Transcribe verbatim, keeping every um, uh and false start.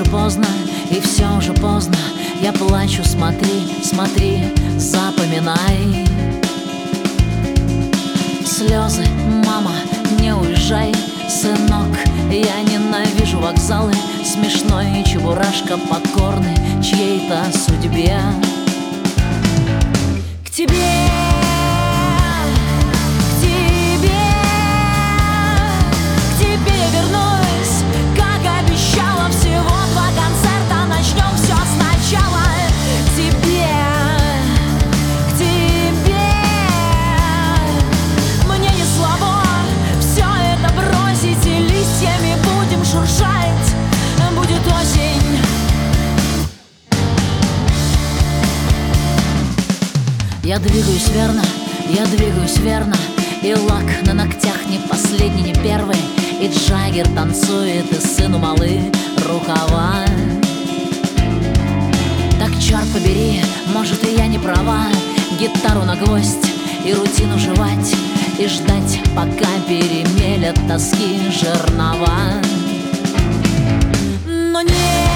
поздно, и все уже поздно. Я плачу, смотри, смотри, запоминай. Слезы, мама, не уезжай, сынок. Я ненавижу вокзалы, смешной чебурашка покорный чьей-то судьбе. К тебе, к тебе, к тебе вернусь, как обещала. Всего два концерта, начнем все сначала. К тебе, к тебе, мне не слабо все это бросить, и листьями будем шуршать, будет осень. Я двигаюсь верно, я двигаюсь верно, и лак на ногтях не последний, не первый, и Джаггер танцует, и сыну малы рукава. Так черт побери, может и я не права, гитару на гвоздь и рутину жевать, и ждать, пока перемелят тоски жернова. Но нет.